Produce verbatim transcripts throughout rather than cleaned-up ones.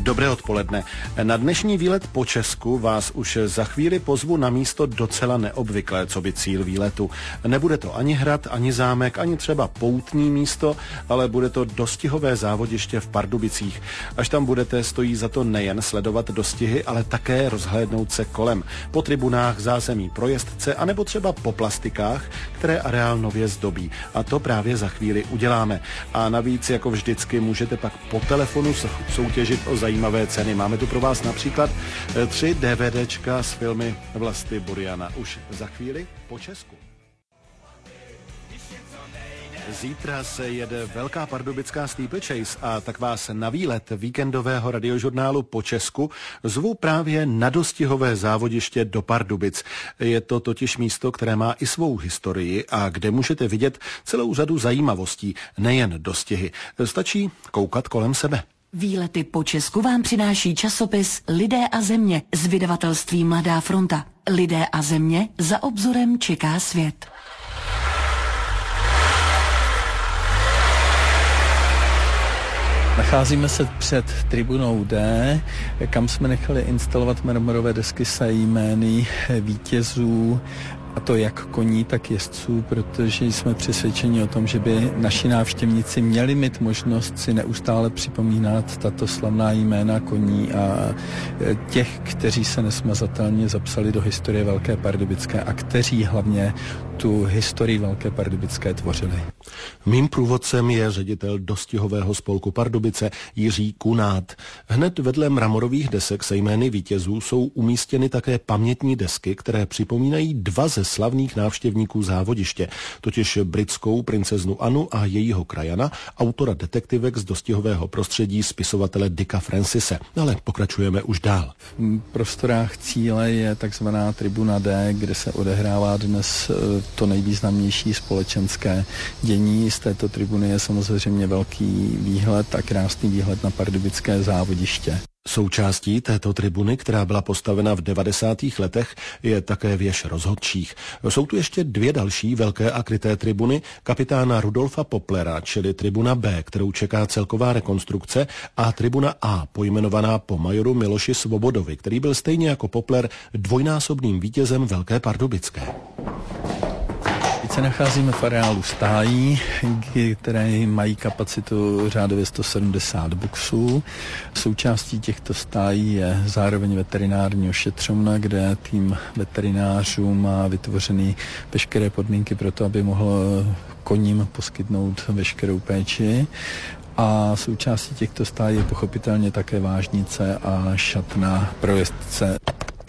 Dobré odpoledne. Na dnešní výlet po Česku vás už za chvíli pozvu na místo docela neobvyklé, co by cíl výletu. Nebude to ani hrad, ani zámek, ani třeba poutní místo, ale bude to dostihové závodiště v Pardubicích. Až tam budete, stojí za to nejen sledovat dostihy, ale také rozhlédnout se kolem. Po tribunách, zázemí pro jezdce, anebo třeba po plastikách, které areál nově zdobí. A to právě za chvíli uděláme. A navíc, jako vždycky, můžete pak po telefonu soutěžit o zajímavé ceny. Máme tu pro vás například tři DVDčka s filmy Vlasty Buriana. Už za chvíli po Česku. Zítra se jede velká pardubická steeplechase a tak vás na výlet víkendového radiožurnálu po Česku zvu právě na dostihové závodiště do Pardubic. Je to totiž místo, které má i svou historii a kde můžete vidět celou řadu zajímavostí, nejen dostihy. Stačí koukat kolem sebe. Výlety po Česku vám přináší časopis Lidé a země z vydavatelství Mladá fronta. Lidé a země, za obzorem čeká svět. Nacházíme se před tribunou D, kam jsme nechali instalovat marmorové desky se jmény vítězů, a to jak koní, tak jezdců, protože jsme přesvědčeni o tom, že by naši návštěvníci měli mít možnost si neustále připomínat tato slavná jména koní a těch, kteří se nesmazatelně zapsali do historie Velké Pardubické a kteří hlavně tu historii Velké Pardubické tvořili. Mým průvodcem je ředitel dostihového spolku Pardubice Jiří Kunát. Hned vedle mramorových desek se jmény vítězů jsou umístěny také pamětní desky, které připomínají dva ze slavných návštěvníků závodiště, totiž britskou princeznu Anu a jejího krajana, autora detektivek z dostihového prostředí, spisovatele Dicka Francise. Ale pokračujeme už dál. V prostorách cíle je takzvaná tribuna D, kde se odehrává dnes to nejvýznamnější společenské dění. Z této tribuny je samozřejmě velký výhled a krásný výhled na pardubické závodiště. Součástí této tribuny, která byla postavena v devadesátých letech, je také věž rozhodčích. Jsou tu ještě dvě další velké a kryté tribuny, kapitána Rudolfa Poplera, čili tribuna B, kterou čeká celková rekonstrukce, a tribuna A, pojmenovaná po majoru Miloši Svobodovi, který byl stejně jako Popler dvojnásobným vítězem Velké Pardubické. Teď se nacházíme v areálu stájí, které mají kapacitu řádově sto sedmdesát boxů. Součástí těchto stájí je zároveň veterinární ošetřovna, kde tým veterinářů má vytvořený veškeré podmínky pro to, aby mohl koním poskytnout veškerou péči. A součástí těchto stájí je pochopitelně také vážnice a šatna pro jezdce.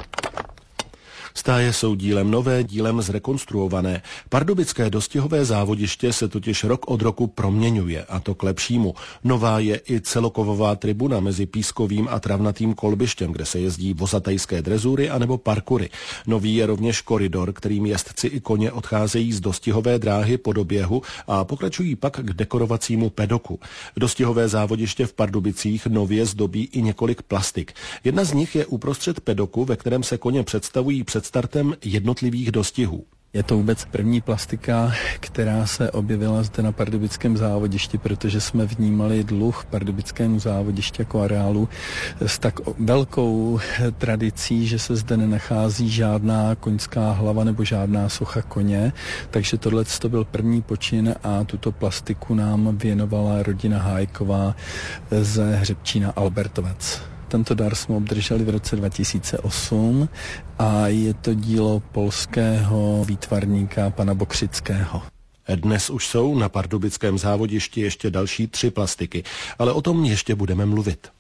Stáje jsou dílem nové, dílem zrekonstruované. Pardubické dostihové závodiště se totiž rok od roku proměňuje, a to k lepšímu. Nová je i celokovová tribuna mezi pískovým a travnatým kolbištěm, kde se jezdí vozatejské drezury anebo parkury. Nový je rovněž koridor, kterým jezdci i koně odcházejí z dostihové dráhy po doběhu a pokračují pak k dekorovacímu pedoku. Dostihové závodiště v Pardubicích nově zdobí i několik plastik. Jedna z nich je uprostřed pedoku, ve kterém se koně představují před startem jednotlivých dostihů. Je to vůbec první plastika, která se objevila zde na pardubickém závodišti, protože jsme vnímali dluh pardubickému závodišti jako areálu s tak velkou tradicí, že se zde nenachází žádná koňská hlava nebo žádná socha koně, takže tohle to byl první počin a tuto plastiku nám věnovala rodina Hájková ze Hřebčína Albertovec. Tento dar jsme obdrželi v roce dva tisíce osm a je to dílo polského výtvarníka pana Bokřického. Dnes už jsou na pardubickém závodišti ještě další tři plastiky, ale o tom ještě budeme mluvit.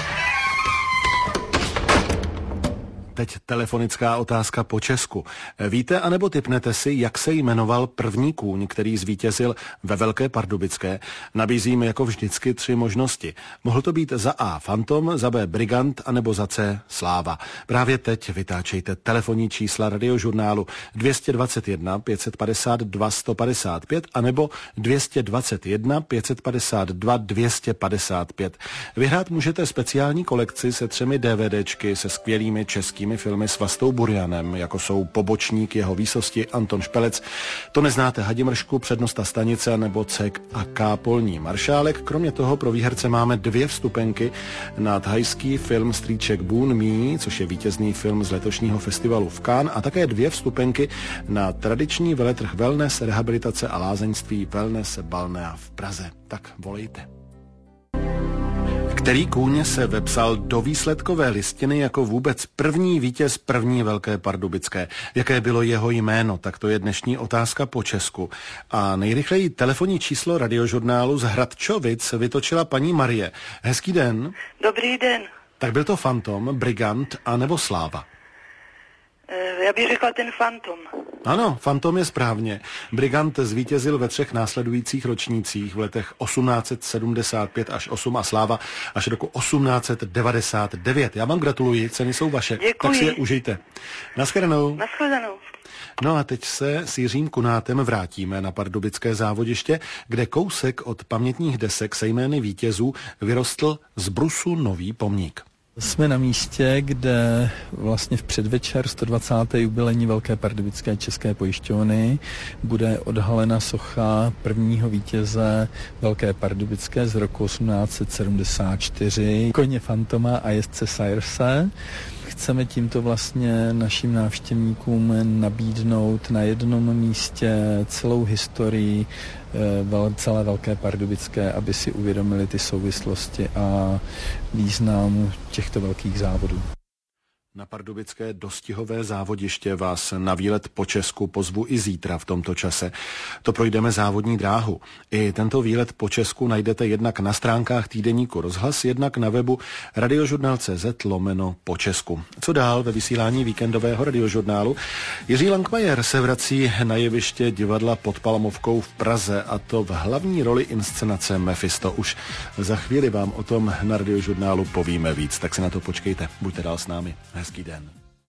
Teď telefonická otázka po Česku. Víte, anebo tipnete si, jak se jmenoval první kůň, který zvítězil ve Velké Pardubické? Nabízíme jako vždycky tři možnosti. Mohl to být za A Fantom, za B Brigant, anebo za C Sláva. Právě teď vytáčejte telefonní čísla radiožurnálu dvě stě dvacet jedna pět set padesát dva sto padesát pět anebo dvě stě dvacet jedna pět set padesát dva dvě stě padesát pět. Vyhrát můžete speciální kolekci se třemi DVDčky se skvělými českými velkými filmy s Vastou Burianem, jako jsou Pobočník jeho výsosti Anton Špelec, To neznáte Hadimršku, Přednosta stanice nebo C a K polní maršálek. Kromě toho pro výherce máme dvě vstupenky na thajský film Strýček Bůn Mí, což je vítězný film z letošního festivalu v Cannes, a také dvě vstupenky na tradiční veletrh wellness, rehabilitace a lázeňství Wellness Balnea v Praze. Tak volejte. Který kůň se vepsal do výsledkové listiny jako vůbec první vítěz první Velké Pardubické? Jaké bylo jeho jméno? Tak to je dnešní otázka po česku. A nejrychleji telefonní číslo Radiožurnálu z Hradčovic vytočila paní Marie. Hezký den. Dobrý den. Tak byl to Fantom, Brigant a nebo Sláva? Já bych řekla ten Fantom. Ano, Fantom je správně. Brigant zvítězil ve třech následujících ročnících v letech osmnáct set sedmdesát pět až osm a Sláva až roku osmnáct set devadesát devět. Já vám gratuluji, ceny jsou vaše. Děkuji. Tak si je užijte. Naschledanou. Naschledanou. No a teď se s Jiřím Kunátem vrátíme na pardubické závodiště, kde kousek od pamětních desek se jmény vítězů vyrostl z brusu nový pomník. Jsme na místě, kde vlastně v předvečer sto dvacáté jubilejní Velké pardubické české pojišťovny bude odhalena socha prvního vítěze Velké pardubické z roku osmnáct set sedmdesát čtyři, koně Fantoma a jezdce Sayerse. Chceme tímto vlastně našim návštěvníkům nabídnout na jednom místě celou historii celé Velké pardubické, aby si uvědomili ty souvislosti a význam těchto velkých závodů. Na pardubické dostihové závodiště vás na výlet po Česku pozvu i zítra v tomto čase. To projdeme závodní dráhu. I tento výlet po Česku najdete jednak na stránkách týdeníku Rozhlas, jednak na webu radiožurnál tečka cz lomeno po Česku. Co dál ve vysílání víkendového radiožurnálu? Jiří Langmajer se vrací na jeviště divadla Pod Palmovkou v Praze, a to v hlavní roli inscenace Mephisto. Už za chvíli vám o tom na radiožurnálu povíme víc, tak si na to počkejte. Buďte dál s námi. Hezký den.